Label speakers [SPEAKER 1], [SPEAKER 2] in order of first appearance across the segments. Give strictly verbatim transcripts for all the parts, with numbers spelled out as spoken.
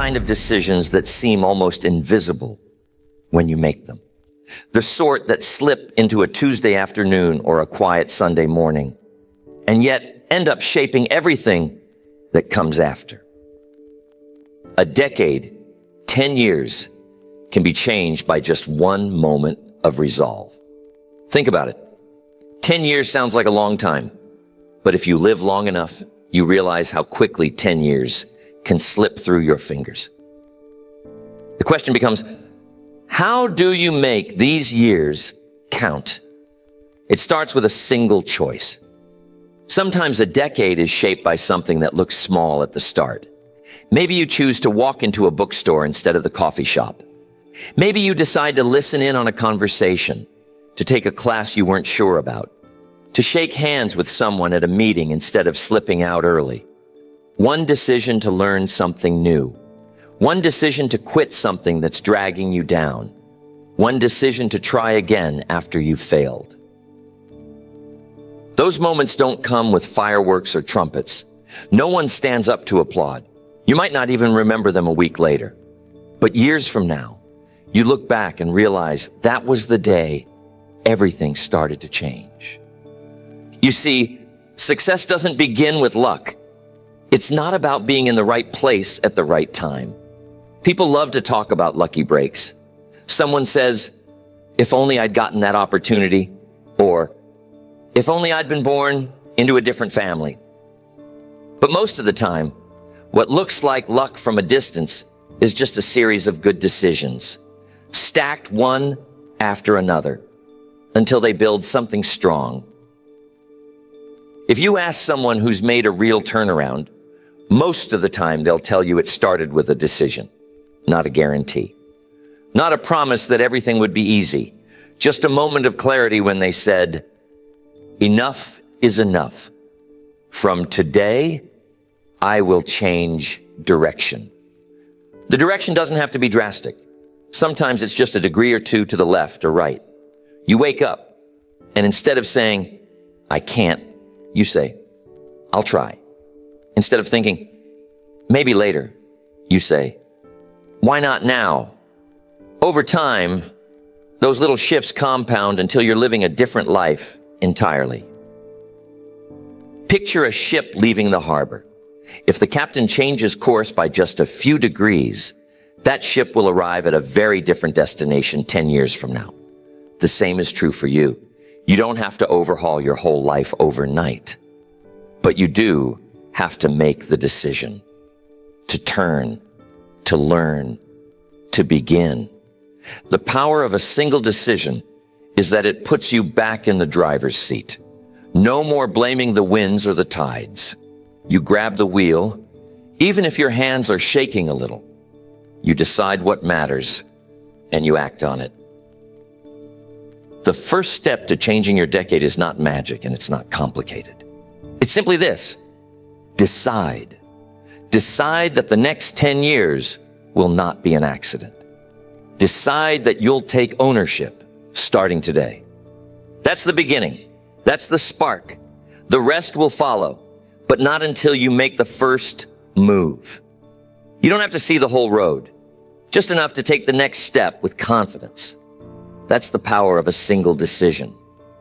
[SPEAKER 1] kind of decisions that seem almost invisible when you make them. The sort that slip into a Tuesday afternoon or a quiet Sunday morning, and yet end up shaping everything that comes after. A decade, ten years, can be changed by just one moment of resolve. Think about it. Ten years sounds like a long time, but if you live long enough, you realize how quickly ten years can slip through your fingers. The question becomes, how do you make these years count? It starts with a single choice. Sometimes a decade is shaped by something that looks small at the start. Maybe you choose to walk into a bookstore instead of the coffee shop. Maybe you decide to listen in on a conversation, to take a class you weren't sure about, to shake hands with someone at a meeting instead of slipping out early. One decision to learn something new. One decision to quit something that's dragging you down. One decision to try again after you've failed. Those moments don't come with fireworks or trumpets. No one stands up to applaud. You might not even remember them a week later. But years from now, you look back and realize that was the day everything started to change. You see, success doesn't begin with luck. It's not about being in the right place at the right time. People love to talk about lucky breaks. Someone says, if only I'd gotten that opportunity, or if only I'd been born into a different family. But most of the time, what looks like luck from a distance is just a series of good decisions, stacked one after another, until they build something strong. If you ask someone who's made a real turnaround, most of the time they'll tell you it started with a decision, not a guarantee. Not a promise that everything would be easy, just a moment of clarity when they said, enough is enough. From today, I will change direction. The direction doesn't have to be drastic. Sometimes it's just a degree or two to the left or right. You wake up, and instead of saying, I can't, you say, I'll try. Instead of thinking, maybe later, you say, why not now? Over time, those little shifts compound until you're living a different life entirely. Picture a ship leaving the harbor. If the captain changes course by just a few degrees, that ship will arrive at a very different destination ten years from now. The same is true for you. You don't have to overhaul your whole life overnight, but you do have to make the decision to turn, to learn, to begin. The power of a single decision is that it puts you back in the driver's seat. No more blaming the winds or the tides. You grab the wheel, even if your hands are shaking a little. You decide what matters, and you act on it. The first step to changing your decade is not magic, and it's not complicated. It's simply this: decide. Decide that the next ten years will not be an accident. Decide that you'll take ownership starting today. That's the beginning. That's the spark. The rest will follow, but not until you make the first move. You don't have to see the whole road, just enough to take the next step with confidence. That's the power of a single decision.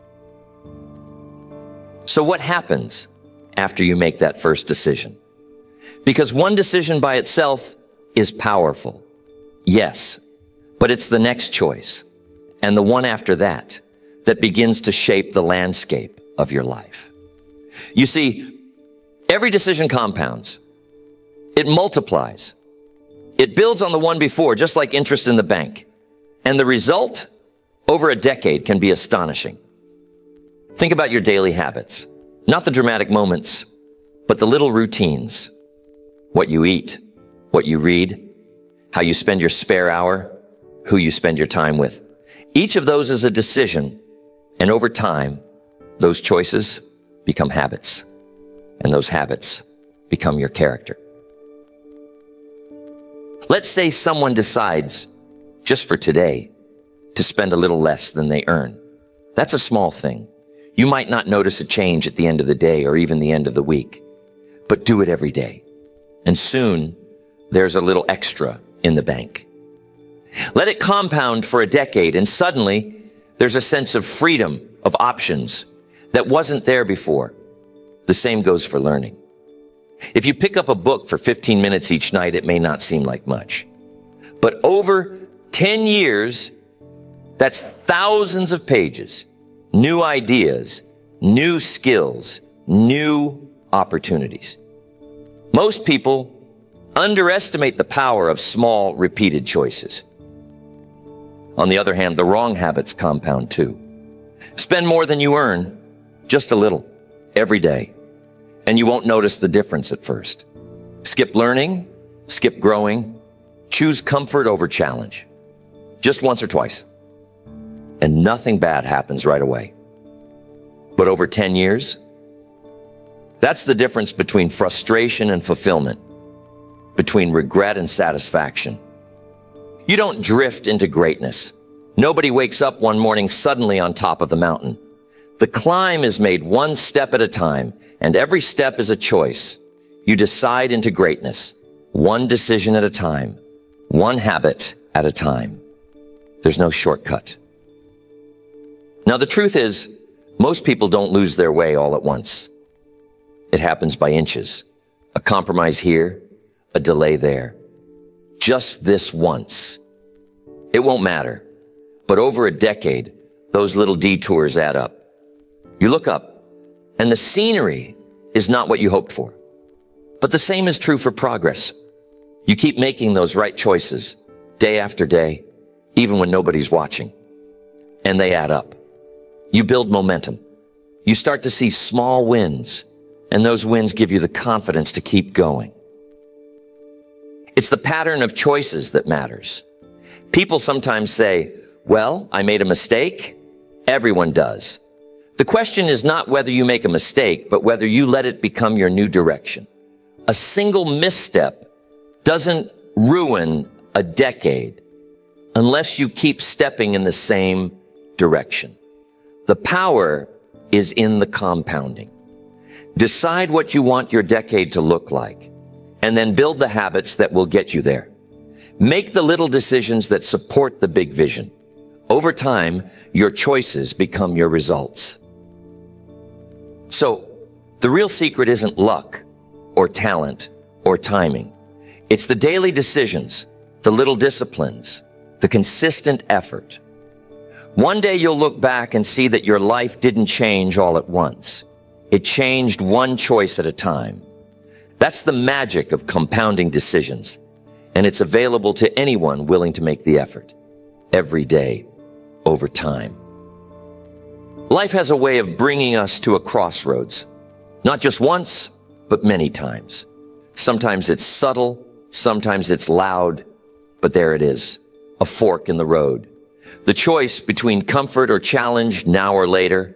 [SPEAKER 1] So what happens after you make that first decision? Because one decision by itself is powerful, yes, but it's the next choice and the one after that that begins to shape the landscape of your life. You see, every decision compounds. It multiplies. It builds on the one before, just like interest in the bank. And the result, over a decade, can be astonishing. Think about your daily habits, not the dramatic moments, but the little routines. What you eat, what you read, how you spend your spare hour, who you spend your time with. Each of those is a decision, and over time, those choices become habits, and those habits become your character. Let's say someone decides, just for today, to spend a little less than they earn. That's a small thing. You might not notice a change at the end of the day or even the end of the week, but do it every day. And soon, there's a little extra in the bank. Let it compound for a decade, and suddenly there's a sense of freedom, of options that wasn't there before. The same goes for learning. If you pick up a book for fifteen minutes each night, it may not seem like much. But over ten years, that's thousands of pages, new ideas, new skills, new opportunities. Most people underestimate the power of small, repeated choices. On the other hand, the wrong habits compound too. Spend more than you earn, just a little, every day, and you won't notice the difference at first. Skip learning, skip growing, choose comfort over challenge. Just once or twice. And nothing bad happens right away. But over ten years, that's the difference between frustration and fulfillment, between regret and satisfaction. You don't drift into greatness. Nobody wakes up one morning suddenly on top of the mountain. The climb is made one step at a time, and every step is a choice. You decide into greatness, one decision at a time, one habit at a time. There's no shortcut. Now, the truth is, most people don't lose their way all at once. It happens by inches. A compromise here, a delay there. Just this once. It won't matter. But over a decade, those little detours add up. You look up, and the scenery is not what you hoped for. But the same is true for progress. You keep making those right choices, day after day, even when nobody's watching. And they add up. You build momentum. You start to see small wins, and those wins give you the confidence to keep going. It's the pattern of choices that matters. People sometimes say, well, I made a mistake. Everyone does. The question is not whether you make a mistake, but whether you let it become your new direction. A single misstep doesn't ruin a decade unless you keep stepping in the same direction. The power is in the compounding. Decide what you want your decade to look like, and then build the habits that will get you there. Make the little decisions that support the big vision. Over time, your choices become your results. So, the real secret isn't luck or talent or timing. It's the daily decisions, the little disciplines, the consistent effort. One day you'll look back and see that your life didn't change all at once. It changed one choice at a time. That's the magic of compounding decisions, and it's available to anyone willing to make the effort, every day, over time. Life has a way of bringing us to a crossroads, not just once, but many times. Sometimes it's subtle, sometimes it's loud, but there it is, a fork in the road. The choice between comfort or challenge, now or later,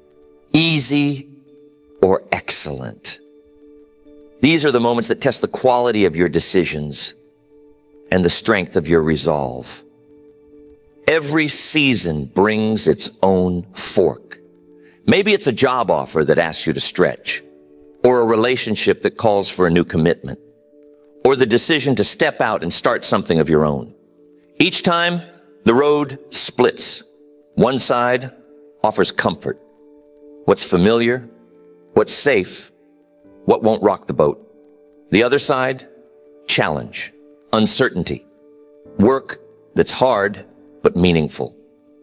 [SPEAKER 1] easy or excellent. These are the moments that test the quality of your decisions and the strength of your resolve. Every season brings its own fork. Maybe it's a job offer that asks you to stretch, or a relationship that calls for a new commitment, or the decision to step out and start something of your own. Each time, the road splits. One side offers comfort, what's familiar, what's safe, what won't rock the boat. The other side, challenge, uncertainty, work that's hard but meaningful.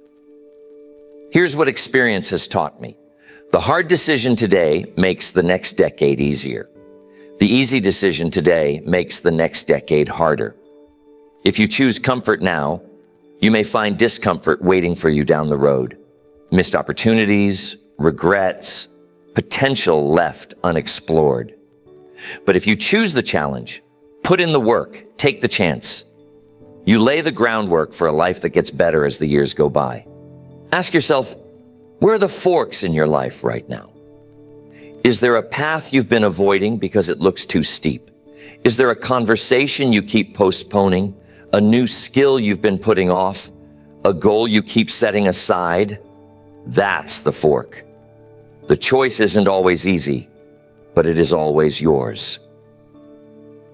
[SPEAKER 1] Here's what experience has taught me. The hard decision today makes the next decade easier. The easy decision today makes the next decade harder. If you choose comfort now, you may find discomfort waiting for you down the road. Missed opportunities, regrets, potential left unexplored. But if you choose the challenge, put in the work, take the chance, you lay the groundwork for a life that gets better as the years go by. Ask yourself, where are the forks in your life right now? Is there a path you've been avoiding because it looks too steep? Is there a conversation you keep postponing? A new skill you've been putting off? A goal you keep setting aside? That's the fork. The choice isn't always easy, but it is always yours.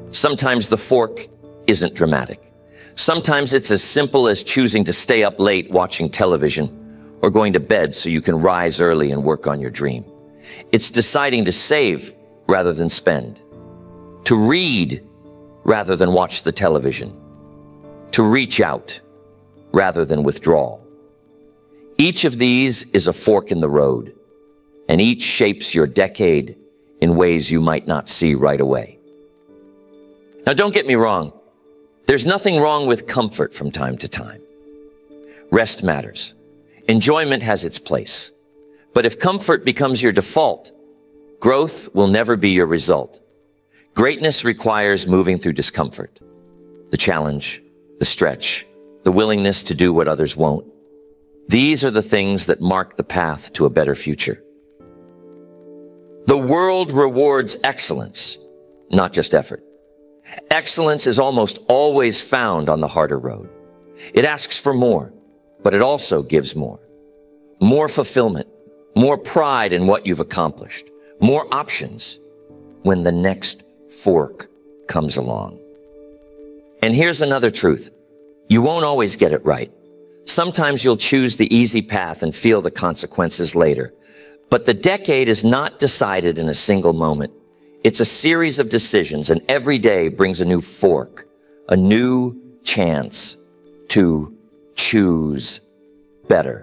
[SPEAKER 1] Sometimes the fork isn't dramatic. Sometimes it's as simple as choosing to stay up late watching television or going to bed so you can rise early and work on your dream. It's deciding to save rather than spend, to read rather than watch the television, to reach out rather than withdraw. Each of these is a fork in the road, and each shapes your decade in ways you might not see right away. Now, don't get me wrong. There's nothing wrong with comfort from time to time. Rest matters. Enjoyment has its place. But if comfort becomes your default, growth will never be your result. Greatness requires moving through discomfort, the challenge, the stretch, the willingness to do what others won't. These are the things that mark the path to a better future. The world rewards excellence, not just effort. Excellence is almost always found on the harder road. It asks for more, but it also gives more. More fulfillment, more pride in what you've accomplished, more options when the next fork comes along. And here's another truth. You won't always get it right. Sometimes you'll choose the easy path and feel the consequences later. But the decade is not decided in a single moment. It's a series of decisions, and every day brings a new fork, a new chance to choose better.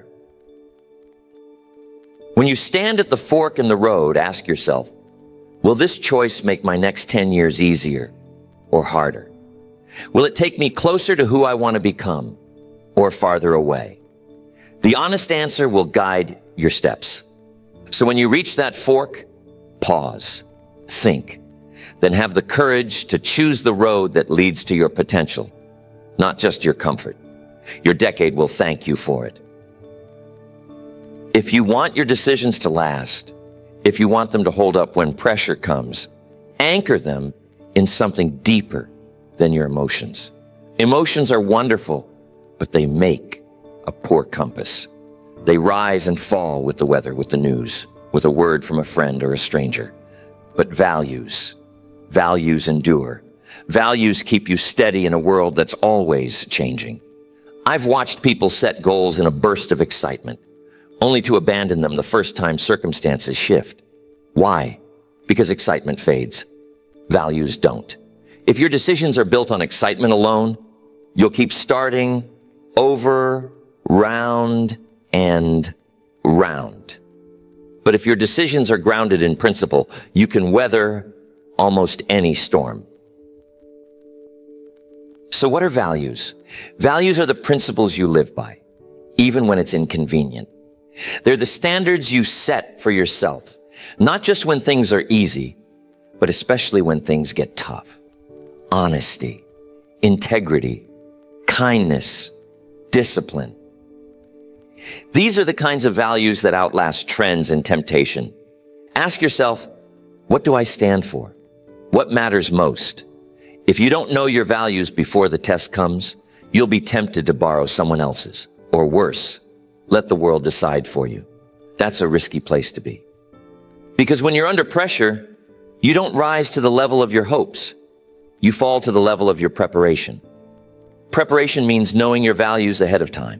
[SPEAKER 1] When you stand at the fork in the road, ask yourself, will this choice make my next ten years easier or harder? Will it take me closer to who I want to become or farther away? The honest answer will guide your steps. So when you reach that fork, pause, think, then have the courage to choose the road that leads to your potential, not just your comfort. Your decade will thank you for it. If you want your decisions to last, if you want them to hold up when pressure comes, anchor them in something deeper than your emotions. Emotions are wonderful, but they make a poor compass. They rise and fall with the weather, with the news, with a word from a friend or a stranger. But values, values endure. Values keep you steady in a world that's always changing. I've watched people set goals in a burst of excitement, only to abandon them the first time circumstances shift. Why? Because excitement fades. Values don't. If your decisions are built on excitement alone, you'll keep starting over, round, and round. But if your decisions are grounded in principle, you can weather almost any storm. So what are values? Values are the principles you live by, even when it's inconvenient. They're the standards you set for yourself, not just when things are easy, but especially when things get tough. Honesty, integrity, kindness, discipline. These are the kinds of values that outlast trends and temptation. Ask yourself, what do I stand for? What matters most? If you don't know your values before the test comes, you'll be tempted to borrow someone else's, or worse, let the world decide for you. That's a risky place to be. Because when you're under pressure, you don't rise to the level of your hopes. You fall to the level of your preparation. Preparation means knowing your values ahead of time.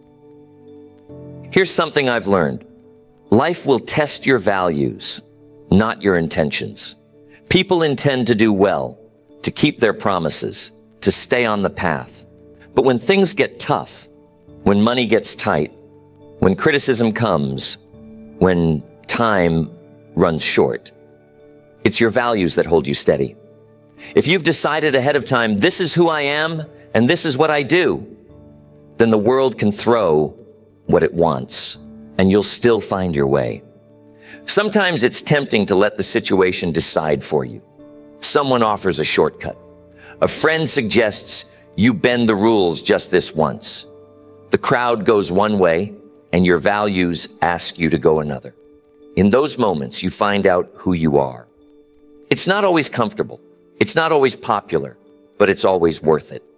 [SPEAKER 1] Here's something I've learned. Life will test your values, not your intentions. People intend to do well, to keep their promises, to stay on the path. But when things get tough, when money gets tight, when criticism comes, when time runs short, it's your values that hold you steady. If you've decided ahead of time, this is who I am and this is what I do, then the world can throw what it wants and you'll still find your way. Sometimes it's tempting to let the situation decide for you. Someone offers a shortcut. A friend suggests you bend the rules just this once. The crowd goes one way and your values ask you to go another. In those moments, you find out who you are. It's not always comfortable. It's not always popular, but it's always worth it.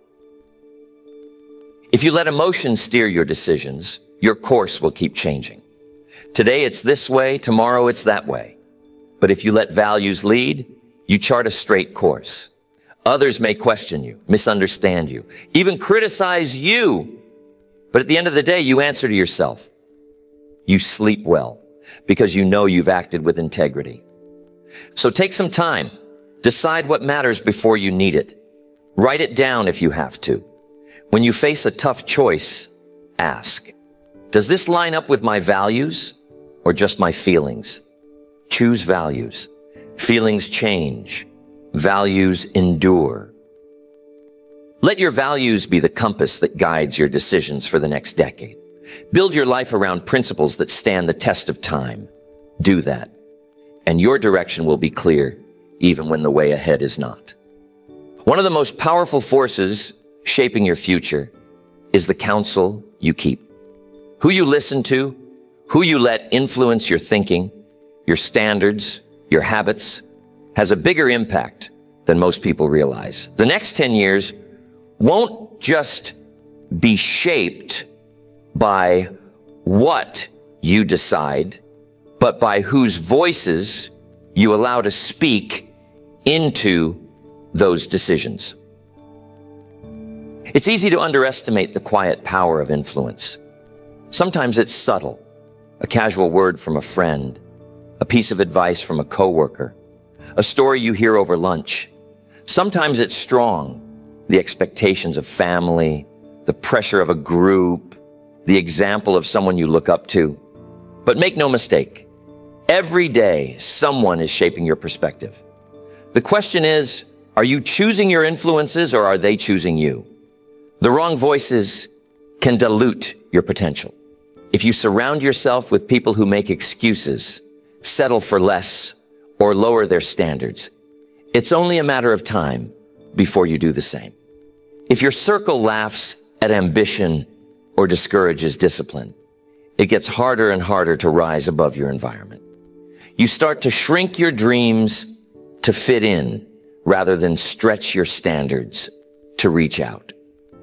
[SPEAKER 1] If you let emotion steer your decisions, your course will keep changing. Today it's this way, tomorrow it's that way. But if you let values lead, you chart a straight course. Others may question you, misunderstand you, even criticize you. But at the end of the day, you answer to yourself. You sleep well because you know you've acted with integrity. So take some time. Decide what matters before you need it. Write it down if you have to. When you face a tough choice, ask, does this line up with my values or just my feelings? Choose values. Feelings change. Values endure. Let your values be the compass that guides your decisions for the next decade. Build your life around principles that stand the test of time. Do that, and your direction will be clear even when the way ahead is not. One of the most powerful forces shaping your future is the counsel you keep. Who you listen to, who you let influence your thinking, your standards, your habits, has a bigger impact than most people realize. The next ten years won't just be shaped by what you decide, but by whose voices you allow to speak into those decisions. It's easy to underestimate the quiet power of influence. Sometimes it's subtle, a casual word from a friend, a piece of advice from a coworker, a story you hear over lunch. Sometimes it's strong, the expectations of family, the pressure of a group, the example of someone you look up to. But make no mistake, every day someone is shaping your perspective. The question is, are you choosing your influences or are they choosing you? The wrong voices can dilute your potential. If you surround yourself with people who make excuses, settle for less, or lower their standards, it's only a matter of time before you do the same. If your circle laughs at ambition or discourages discipline, it gets harder and harder to rise above your environment. You start to shrink your dreams to fit in rather than stretch your standards to reach out.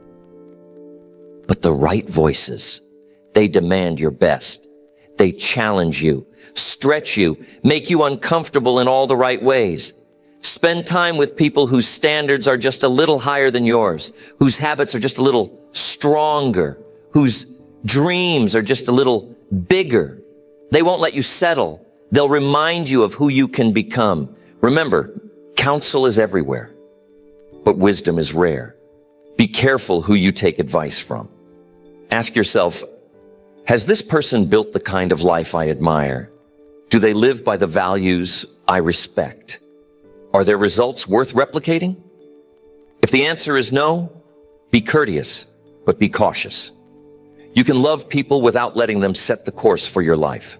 [SPEAKER 1] But the right voices, they demand your best. They challenge you, stretch you, make you uncomfortable in all the right ways. Spend time with people whose standards are just a little higher than yours, whose habits are just a little stronger, whose dreams are just a little bigger. They won't let you settle. They'll remind you of who you can become. Remember, counsel is everywhere, but wisdom is rare. Be careful who you take advice from. Ask yourself, has this person built the kind of life I admire? Do they live by the values I respect? Are their results worth replicating? If the answer is no, be courteous, but be cautious. You can love people without letting them set the course for your life.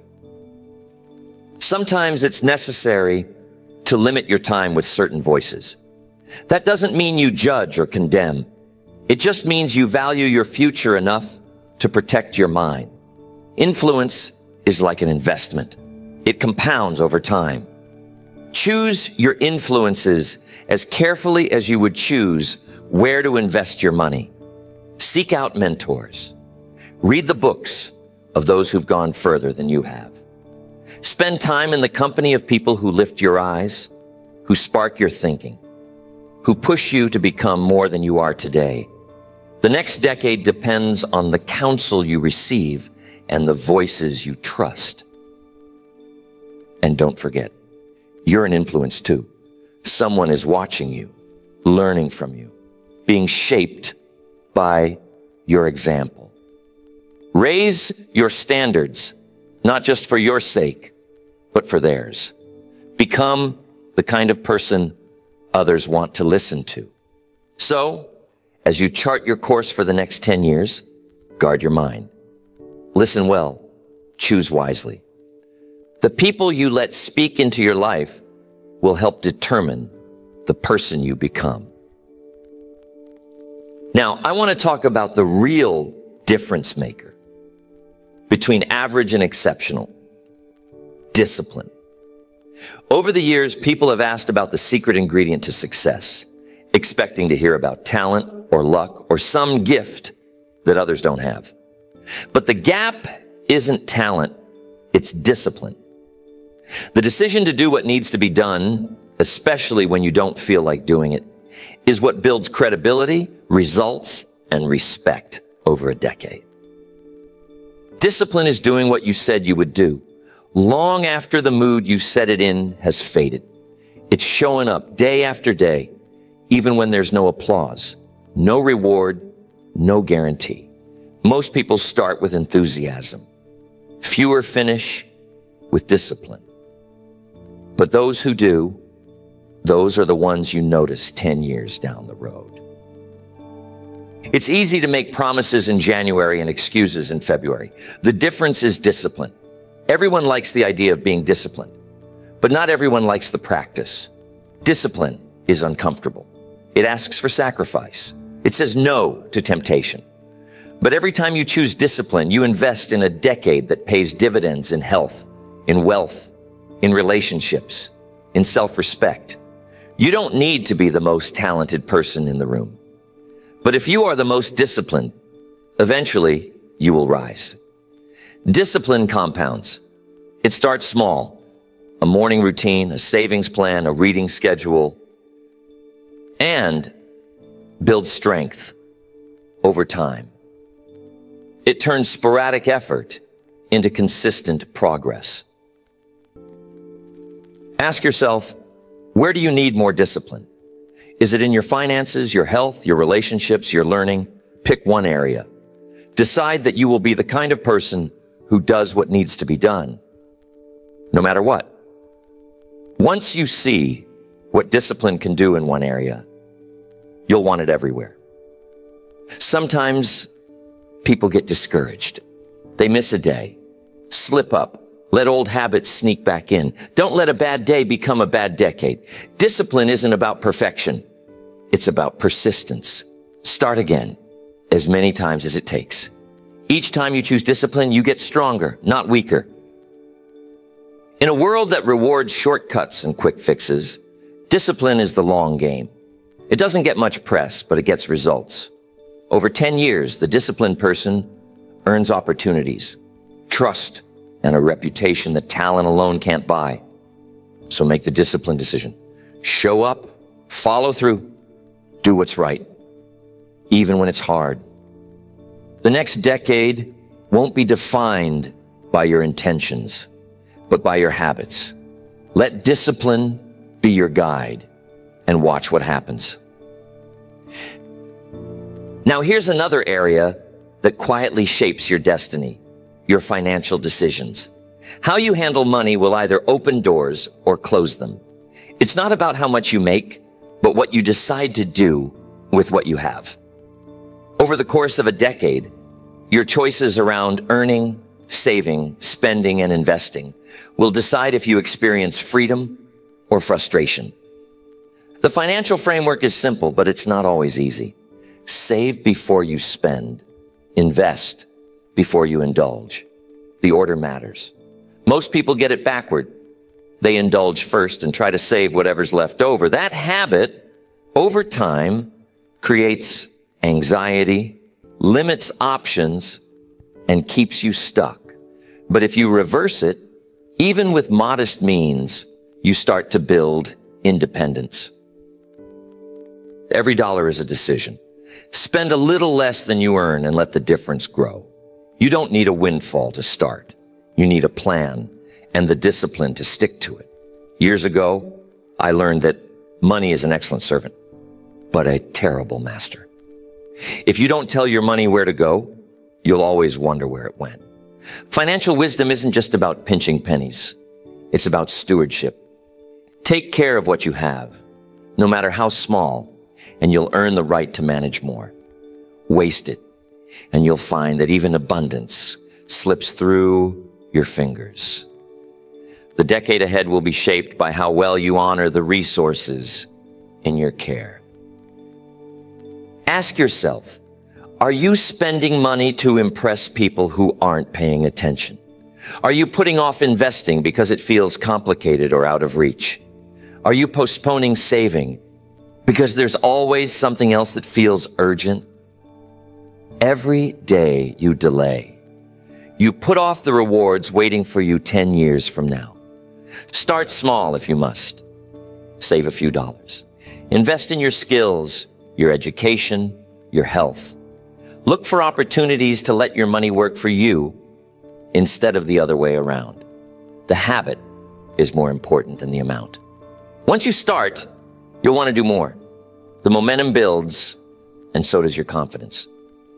[SPEAKER 1] Sometimes it's necessary to limit your time with certain voices. That doesn't mean you judge or condemn. It just means you value your future enough to protect your mind. Influence is like an investment. It compounds over time. Choose your influences as carefully as you would choose where to invest your money. Seek out mentors. Read the books of those who've gone further than you have. Spend time in the company of people who lift your eyes, who spark your thinking, who push you to become more than you are today. The next decade depends on the counsel you receive and the voices you trust. And don't forget, you're an influence too. Someone is watching you, learning from you, being shaped by your example. Raise your standards, not just for your sake, but for theirs. Become the kind of person others want to listen to. So, as you chart your course for the next ten years, guard your mind. Listen well, choose wisely. The people you let speak into your life will help determine the person you become. Now, I want to talk about the real difference maker between average and exceptional: discipline. Over the years, people have asked about the secret ingredient to success, expecting to hear about talent or luck or some gift that others don't have. But the gap isn't talent, it's discipline. The decision to do what needs to be done, especially when you don't feel like doing it, is what builds credibility, results, and respect over a decade. Discipline is doing what you said you would do, long after the mood you set it in has faded. It's showing up day after day, even when there's no applause, no reward, no guarantee. Most people start with enthusiasm. Fewer finish with discipline. But those who do, those are the ones you notice ten years down the road. It's easy to make promises in January and excuses in February. The difference is discipline. Everyone likes the idea of being disciplined, but not everyone likes the practice. Discipline is uncomfortable. It asks for sacrifice. It says no to temptation. But every time you choose discipline, you invest in a decade that pays dividends in health, in wealth, in relationships, in self-respect. You don't need to be the most talented person in the room. But if you are the most disciplined, eventually you will rise. Discipline compounds. It starts small. A morning routine, a savings plan, a reading schedule, and builds strength over time. It turns sporadic effort into consistent progress. Ask yourself, where do you need more discipline? Is it in your finances, your health, your relationships, your learning? Pick one area. Decide that you will be the kind of person who does what needs to be done, no matter what. Once you see what discipline can do in one area, you'll want it everywhere. Sometimes people get discouraged. They miss a day, slip up, let old habits sneak back in. Don't let a bad day become a bad decade. Discipline isn't about perfection. It's about persistence. Start again as many times as it takes. Each time you choose discipline, you get stronger, not weaker. In a world that rewards shortcuts and quick fixes, discipline is the long game. It doesn't get much press, but it gets results. Over ten years, the disciplined person earns opportunities, trust, and a reputation that talent alone can't buy. So make the disciplined decision. Show up, follow through, do what's right, even when it's hard. The next decade won't be defined by your intentions, but by your habits. Let discipline be your guide and watch what happens. Now here's another area that quietly shapes your destiny, your financial decisions. How you handle money will either open doors or close them. It's not about how much you make, but what you decide to do with what you have. Over the course of a decade, your choices around earning, saving, spending, and investing will decide if you experience freedom or frustration. The financial framework is simple, but it's not always easy. Save before you spend. Invest before you indulge. The order matters. Most people get it backward. They indulge first and try to save whatever's left over. That habit, over time, creates anxiety, limits options, and keeps you stuck. But if you reverse it, even with modest means, you start to build independence. Every dollar is a decision. Spend a little less than you earn and let the difference grow. You don't need a windfall to start. You need a plan and the discipline to stick to it. Years ago, I learned that money is an excellent servant, but a terrible master. If you don't tell your money where to go, you'll always wonder where it went. Financial wisdom isn't just about pinching pennies. It's about stewardship. Take care of what you have, no matter how small, and you'll earn the right to manage more. Waste it, and you'll find that even abundance slips through your fingers. The decade ahead will be shaped by how well you honor the resources in your care. Ask yourself, are you spending money to impress people who aren't paying attention? Are you putting off investing because it feels complicated or out of reach? Are you postponing saving because there's always something else that feels urgent? Every day you delay, you put off the rewards waiting for you ten years from now. Start small if you must. Save a few dollars. Invest in your skills, your education, your health. Look for opportunities to let your money work for you instead of the other way around. The habit is more important than the amount. Once you start, you'll want to do more. The momentum builds, and so does your confidence.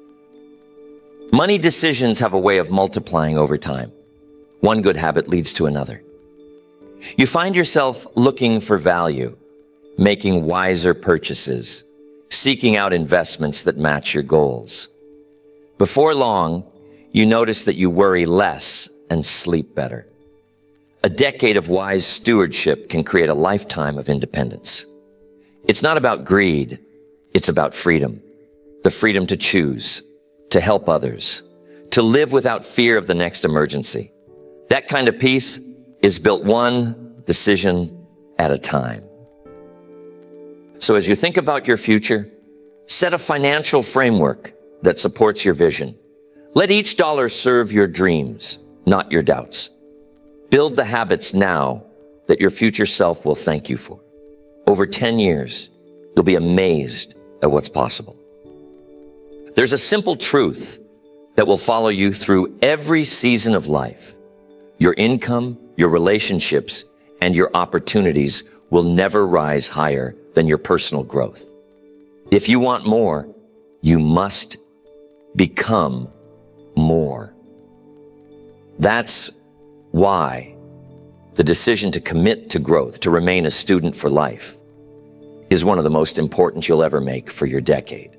[SPEAKER 1] Money decisions have a way of multiplying over time. One good habit leads to another. You find yourself looking for value, making wiser purchases, seeking out investments that match your goals. Before long, you notice that you worry less and sleep better. A decade of wise stewardship can create a lifetime of independence. It's not about greed, it's about freedom. The freedom to choose, to help others, to live without fear of the next emergency. That kind of peace is built one decision at a time. So as you think about your future, set a financial framework that supports your vision. Let each dollar serve your dreams, not your doubts. Build the habits now that your future self will thank you for. Over ten years, you'll be amazed at what's possible. There's a simple truth that will follow you through every season of life. Your income, your relationships, and your opportunities will never rise higher than your personal growth. If you want more, you must become more. That's why the decision to commit to growth, to remain a student for life, is one of the most important you'll ever make for your decade.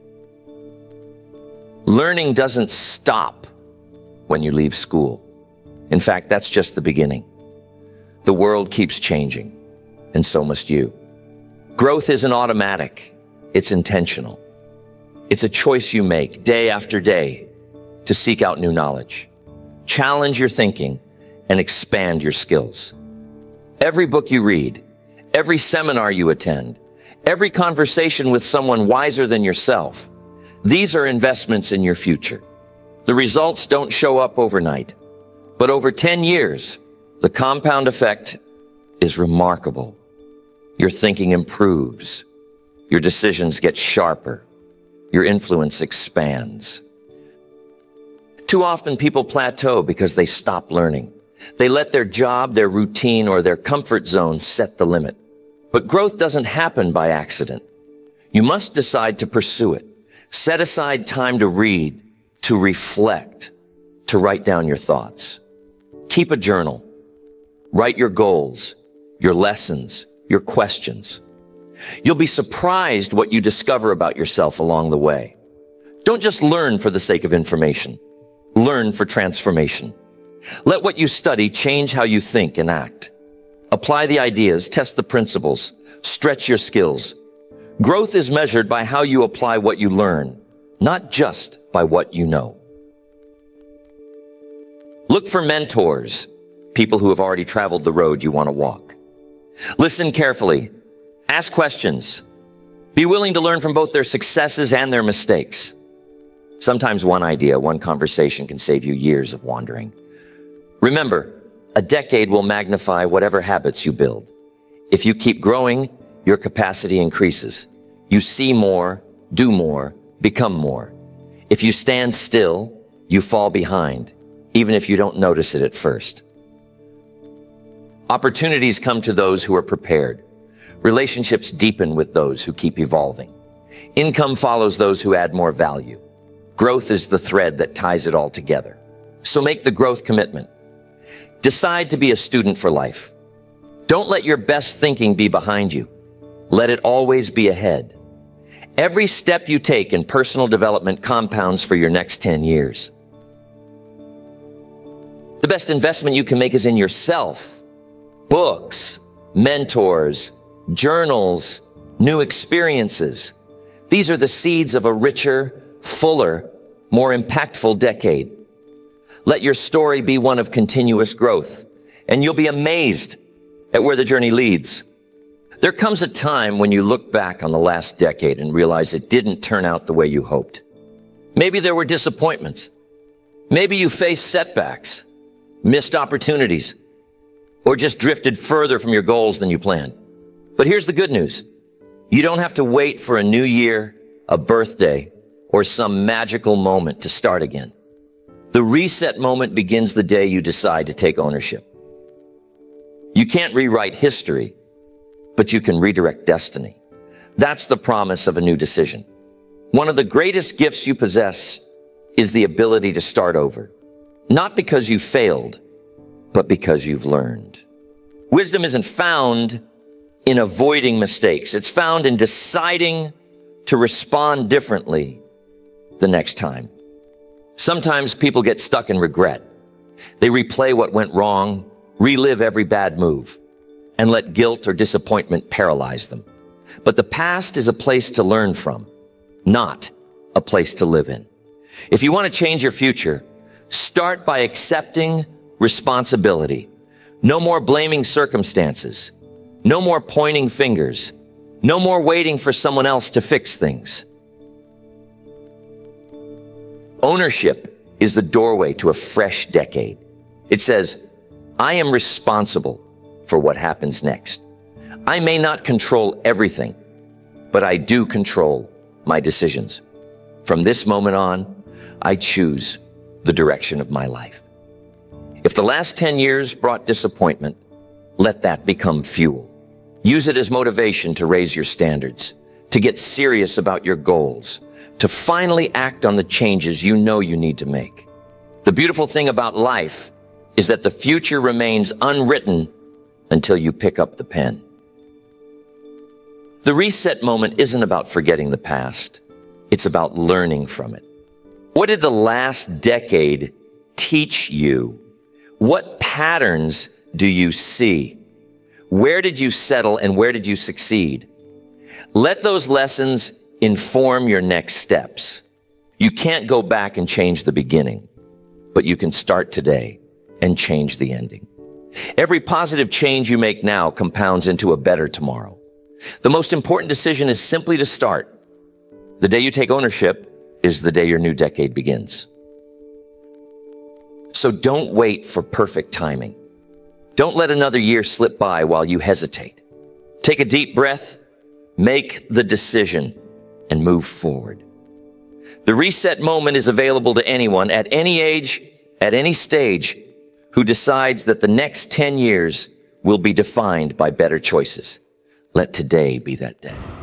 [SPEAKER 1] Learning doesn't stop when you leave school. In fact, that's just the beginning. The world keeps changing, and so must you. Growth isn't automatic, it's intentional. It's a choice you make day after day to seek out new knowledge, challenge your thinking, and expand your skills. Every book you read, every seminar you attend, every conversation with someone wiser than yourself, these are investments in your future. The results don't show up overnight, but over ten years, the compound effect is remarkable. Your thinking improves, your decisions get sharper, your influence expands. Too often people plateau because they stop learning. They let their job, their routine, or their comfort zone set the limit. But growth doesn't happen by accident. You must decide to pursue it. Set aside time to read, to reflect, to write down your thoughts. Keep a journal. Write your goals, your lessons, your questions. You'll be surprised what you discover about yourself along the way. Don't just learn for the sake of information. Learn for transformation. Let what you study change how you think and act. Apply the ideas, test the principles, stretch your skills. Growth is measured by how you apply what you learn, not just by what you know. Look for mentors, people who have already traveled the road you want to walk. Listen carefully. Ask questions. Be willing to learn from both their successes and their mistakes. Sometimes one idea, one conversation can save you years of wandering. Remember, a decade will magnify whatever habits you build. If you keep growing, your capacity increases. You see more, do more, become more. If you stand still, you fall behind, even if you don't notice it at first. Opportunities come to those who are prepared. Relationships deepen with those who keep evolving. Income follows those who add more value. Growth is the thread that ties it all together. So make the growth commitment. Decide to be a student for life. Don't let your best thinking be behind you. Let it always be ahead. Every step you take in personal development compounds for your next ten years. The best investment you can make is in yourself. Books, mentors, journals, new experiences. These are the seeds of a richer, fuller, more impactful decade. Let your story be one of continuous growth, and you'll be amazed at where the journey leads. There comes a time when you look back on the last decade and realize it didn't turn out the way you hoped. Maybe there were disappointments. Maybe you faced setbacks, missed opportunities, or just drifted further from your goals than you planned. But here's the good news. You don't have to wait for a new year, a birthday, or some magical moment to start again. The reset moment begins the day you decide to take ownership. You can't rewrite history, but you can redirect destiny. That's the promise of a new decision. One of the greatest gifts you possess is the ability to start over. Not because you failed, but because you've learned. Wisdom isn't found in avoiding mistakes. It's found in deciding to respond differently the next time. Sometimes people get stuck in regret. They replay what went wrong, relive every bad move, and let guilt or disappointment paralyze them. But the past is a place to learn from, not a place to live in. If you want to change your future, start by accepting responsibility. No more blaming circumstances. No more pointing fingers. No more waiting for someone else to fix things. Ownership is the doorway to a fresh decade. It says, I am responsible for what happens next. I may not control everything, but I do control my decisions. From this moment on, I choose the direction of my life. If the last ten years brought disappointment, let that become fuel. Use it as motivation to raise your standards, to get serious about your goals, to finally act on the changes you know you need to make. The beautiful thing about life is that the future remains unwritten until you pick up the pen. The reset moment isn't about forgetting the past. It's about learning from it. What did the last decade teach you? What patterns do you see? Where did you settle and where did you succeed? Let those lessons inform your next steps. You can't go back and change the beginning, but you can start today and change the ending. Every positive change you make now compounds into a better tomorrow. The most important decision is simply to start. The day you take ownership is the day your new decade begins. So don't wait for perfect timing. Don't let another year slip by while you hesitate. Take a deep breath, make the decision, and move forward. The reset moment is available to anyone at any age, at any stage, who decides that the next ten years will be defined by better choices. Let today be that day.